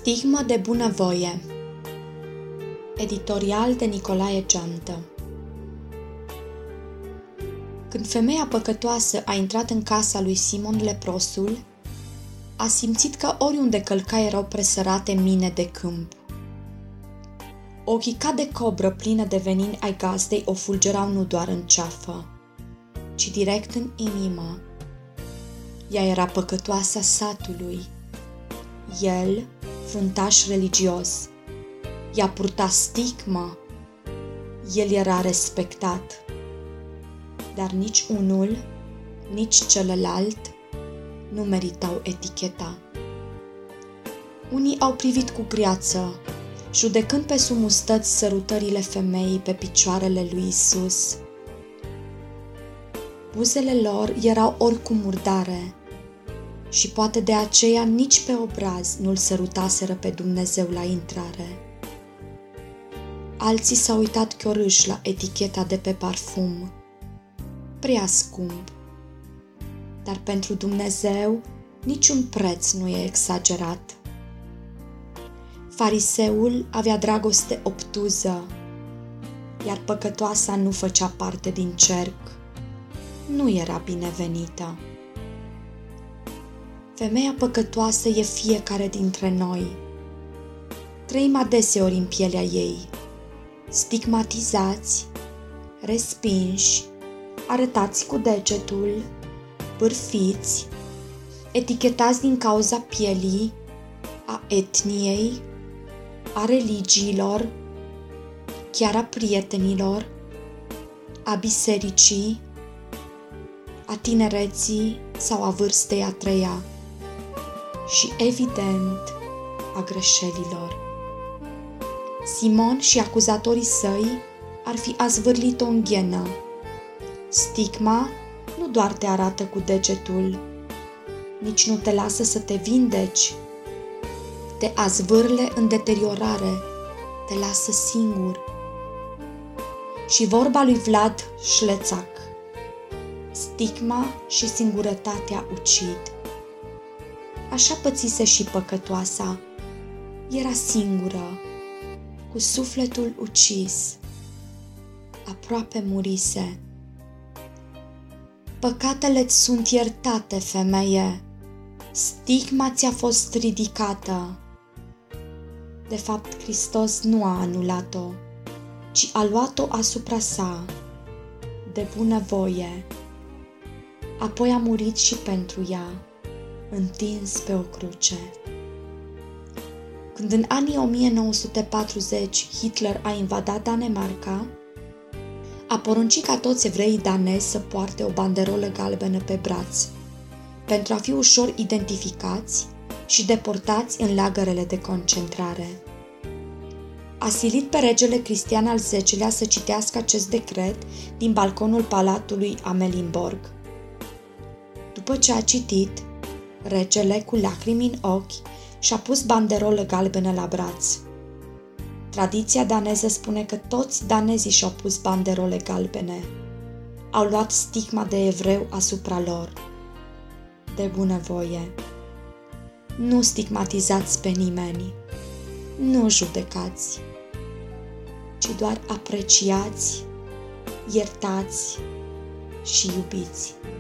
Stigmă de bunăvoie. Editorial de Nicolae Geantă. Când femeia păcătoasă a intrat în casa lui Simon leprosul, a simțit că oriunde călca erau presărate mine de câmp. Ochii ca de cobră plină de venini ai gazdei o fulgerau nu doar în ceafă, ci direct în inimă. Ea era păcătoasa satului. El, fruntaș religios, ea purta stigmă. El era respectat. Dar nici unul, nici celălalt nu meritau eticheta. Unii au privit cu greață, judecând pe sumustăți sărutările femeii pe picioarele lui Isus. Buzele lor erau oricum murdare și poate de aceea nici pe obraz nu-L sărutaseră pe Dumnezeu la intrare. Alții s-au uitat chiorâși la eticheta de pe parfum. Prea scump. Dar pentru Dumnezeu niciun preț nu e exagerat. Fariseul avea dragoste obtuză, iar păcătoasa nu făcea parte din cerc. Nu era binevenită. Femeia păcătoasă e fiecare dintre noi. Trăim adeseori în pielea ei, stigmatizați, respinși, arătați cu degetul, bârfiți, etichetați din cauza pielii, a etniei, a religiilor, chiar a prietenilor, a bisericii, a tinereții sau a vârstei a treia și, evident, a greșelilor. Simon și acuzatorii săi ar fi azvârlit-o în ghenă. Stigma nu doar te arată cu degetul, nici nu te lasă să te vindeci, te azvârle în deteriorare, te lasă singur. Și vorba lui Vlad Șlețac: stigma și singurătatea ucid. Așa pățise și păcătoasa. Era singură, cu sufletul ucis. Aproape murise. Păcatele-ți sunt iertate, femeie. Stigma ți-a fost ridicată. De fapt, Hristos nu a anulat-o, ci a luat-o asupra sa, de bunăvoie. Apoi a murit și pentru ea, întins pe o cruce. Când în anii 1940 Hitler a invadat Danemarca, a poruncit ca toți evreii danezi să poarte o banderolă galbenă pe braț, pentru a fi ușor identificați și deportați în lagărele de concentrare. A silit pe regele Cristian al X-lea să citească acest decret din balconul palatului Amalienborg. După ce a citit, regele, cu lacrimi în ochi, și-a pus banderolă galbenă la braț. Tradiția daneză spune că toți danezii și-au pus banderole galbene. Au luat stigma de evreu asupra lor. De bunăvoie. Nu stigmatizați pe nimeni. Nu judecați, ci doar apreciați, iertați și iubiți.